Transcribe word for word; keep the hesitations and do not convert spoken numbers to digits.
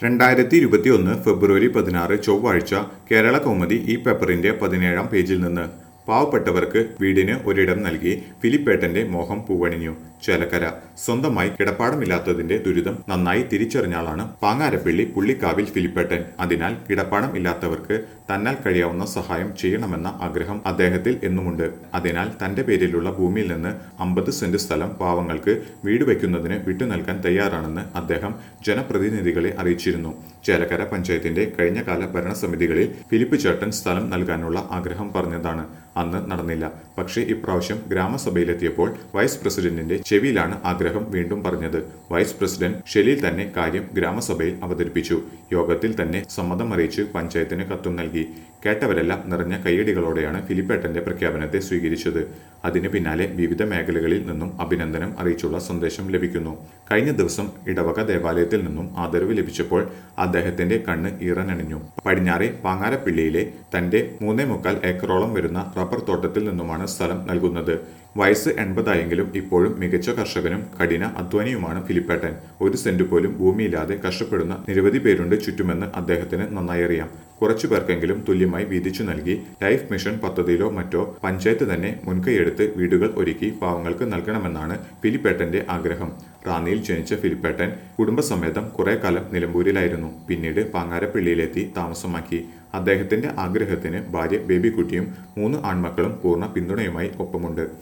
രണ്ടായിരത്തി ഇരുപത്തിയൊന്ന് ഫെബ്രുവരി പതിനാറ് ചൊവ്വാഴ്ച കേരള കൗമുദി ഈ പേപ്പറിന്റെ പതിനേഴാം പേജിൽ നിന്ന് പാവപ്പെട്ടവർക്ക് വീടിന് ഒരിടം നൽകി ഫിലിപ്പേട്ടന്റെ മോഹം പൂവണിഞ്ഞു. ചേലക്കര സ്വന്തമായി കിടപ്പാടമില്ലാത്തതിന്റെ ദുരിതം നന്നായി തിരിച്ചറിഞ്ഞാളാണ് പാങ്ങാരപ്പള്ളി പുള്ളിക്കാവിൽ ഫിലിപ്പേട്ടൻ. അതിനാൽ കിടപ്പാടം ഇല്ലാത്തവർക്ക് തന്നാൽ കഴിയാവുന്ന സഹായം ചെയ്യണമെന്ന ആഗ്രഹം അദ്ദേഹത്തിൽ എന്നുമുണ്ട്. അതിനാൽ തന്റെ പേരിലുള്ള ഭൂമിയിൽ നിന്ന് അമ്പത് സെന്റ് സ്ഥലം പാവങ്ങൾക്ക് വീട് വയ്ക്കുന്നതിന് വിട്ടുനൽകാൻ തയ്യാറാണെന്ന് അദ്ദേഹം ജനപ്രതിനിധികളെ അറിയിച്ചിരുന്നു. ചേലക്കര പഞ്ചായത്തിന്റെ കഴിഞ്ഞകാല ഭരണസമിതികളിൽ ഫിലിപ്പ് ചേട്ടൻ സ്ഥലം നൽകാനുള്ള ആഗ്രഹം പറഞ്ഞതാണ്. അന്ന് നടന്നില്ല. പക്ഷേ ഇപ്രാവശ്യം ഗ്രാമസഭയിലെത്തിയപ്പോൾ വൈസ് പ്രസിഡന്റിന്റെ ചെവിയിലാണ് ആഗ്രഹം വീണ്ടും പറഞ്ഞത്. വൈസ് പ്രസിഡന്റ് ഷെലീൽ തന്നെ കാര്യം ഗ്രാമസഭയിൽ അവതരിപ്പിച്ചു. യോഗത്തിൽ തന്നെ സമ്മതം അറിയിച്ച് പഞ്ചായത്തിന് കത്തും നൽകി. കേട്ടവരെല്ലാം നിറഞ്ഞ കയ്യടികളോടെയാണ് ഫിലിപ്പേട്ടന്റെ പ്രഖ്യാപനത്തെ സ്വീകരിച്ചത്. അതിന് പിന്നാലെ വിവിധ മേഖലകളിൽ നിന്നും അഭിനന്ദനം അറിയിച്ചുള്ള സന്ദേശം ലഭിക്കുന്നു. കഴിഞ്ഞ ദിവസം ഇടവക ദേവാലയത്തിൽ നിന്നും ആദരവ് ലഭിച്ചപ്പോൾ അദ്ദേഹത്തിന്റെ കണ്ണ് ഈറനണിഞ്ഞു. പടിഞ്ഞാറെ പാങ്ങാരപ്പിള്ളിയിലെ തന്റെ മൂന്നേ മുക്കാൽ ഏക്കറോളം വരുന്ന റബ്ബർ തോട്ടത്തിൽ നിന്നുമാണ് സ്ഥലം നൽകുന്നത്. വയസ്സ് എൺപതായെങ്കിലും ഇപ്പോഴും മികച്ച കർഷകനും കഠിന അധ്വാനിയുമാണ് ഫിലിപ്പേട്ടൻ. ഒരു സെന്റ് പോലും ഭൂമിയില്ലാതെ കഷ്ടപ്പെടുന്ന നിരവധി പേരുണ്ട് ചുറ്റുമെന്ന് അദ്ദേഹത്തിന് നന്നായി അറിയാം. കുറച്ചു പേർക്കെങ്കിലും തുല്യമായി വീതിച്ചു നൽകി ലൈഫ് മിഷൻ പദ്ധതിയിലോ മറ്റോ പഞ്ചായത്ത് തന്നെ മുൻകൈയെടുത്ത് വീടുകൾ ഒരുക്കി പാവങ്ങൾക്ക് നൽകണമെന്നാണ് ഫിലിപ്പേട്ടന്റെ ആഗ്രഹം. റാന്നിയിൽ ജനിച്ച ഫിലിപ്പേട്ടൻ കുടുംബസമേതം കുറെ കാലം നിലമ്പൂരിലായിരുന്നു. പിന്നീട് പാങ്ങാരപ്പള്ളിയിലെത്തി താമസമാക്കി. അദ്ദേഹത്തിന്റെ ആഗ്രഹത്തിന് ഭാര്യ ബേബിക്കുട്ടിയും മൂന്ന് ആൺമക്കളും പൂർണ്ണ പിന്തുണയുമായി ഒപ്പമുണ്ട്.